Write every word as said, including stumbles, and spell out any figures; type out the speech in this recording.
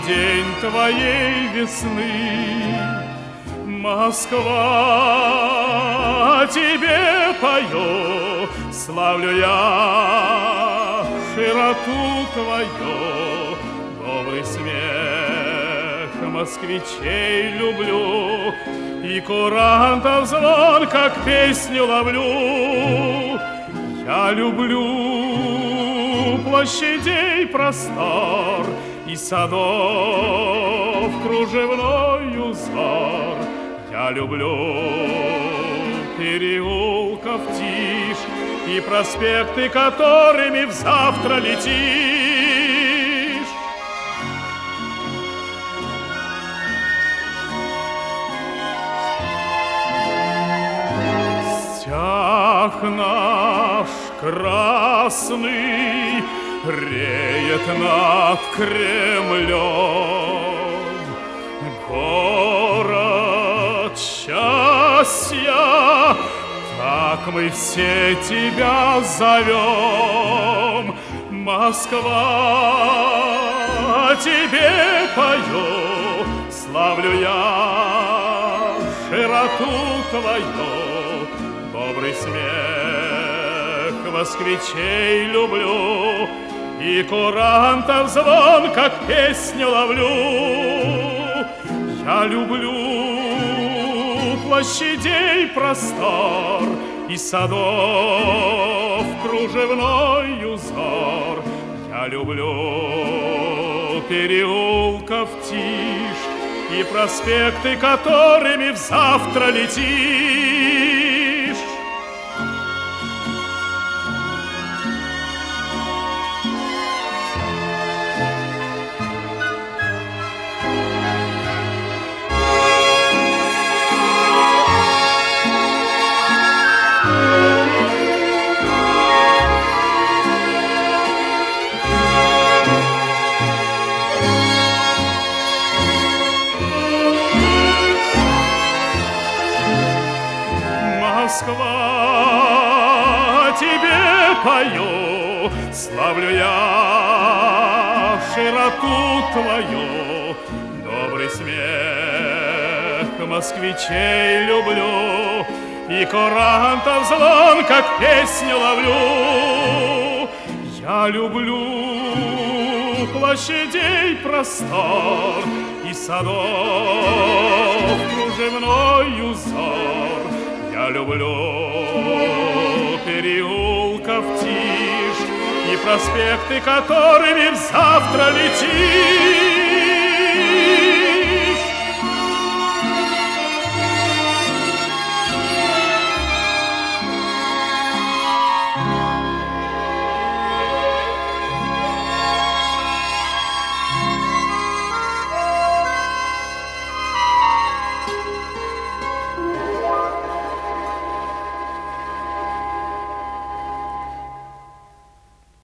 день твоей весны. Москва, тебе пою, славлю я широту твою, добрый смех москвичей люблю, и курантов звон, как песню ловлю. Я люблю площадей простор и садов кружевной узор. Я люблю переулков тишь и проспекты, которыми взавтра летишь. Стяг наш красный реет над Кремлем. Город счастья, так мы все тебя зовем. Москва, тебе пою, славлю я широту твою, добрый смех москвичей люблю, и курантов звон, как песню ловлю. Я люблю площадей простор и садов кружевной узор. Я люблю переулков тишь и проспекты, которыми взавтра летишь. Москва, тебе пою, славлю я широту твою, добрый смех москвичей люблю, и курантов звон, как песню ловлю. Я люблю площадей простор и садов кружевной узор. Я люблю переулков тишь и проспекты, которыми завтра летишь.